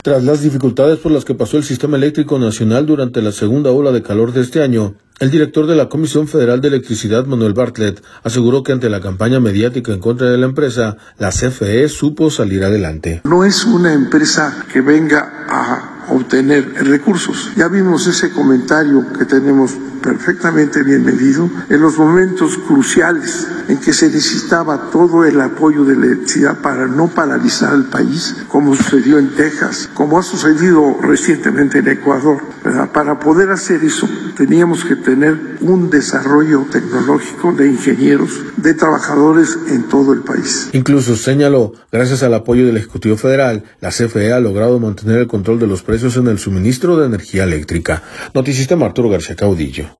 Tras las dificultades por las que pasó el sistema eléctrico nacional durante la segunda ola de calor de este año, el director de la Comisión Federal de Electricidad, Manuel Bartlett, aseguró que ante la campaña mediática en contra de la empresa, la CFE supo salir adelante. No es una empresa que venga a obtener recursos. Ya vimos ese comentario que tenemos perfectamente bien medido en los momentos cruciales en que se necesitaba todo el apoyo de la electricidad para no paralizar el país, como sucedió en Texas, como ha sucedido recientemente en Ecuador, ¿verdad? Para poder hacer eso teníamos que tener un desarrollo tecnológico de ingenieros, de trabajadores en todo el país. Incluso señaló, gracias al apoyo del Ejecutivo Federal, la CFE ha logrado mantener el control de los precios en el suministro de energía eléctrica. Notisistema, Arturo García Caudillo.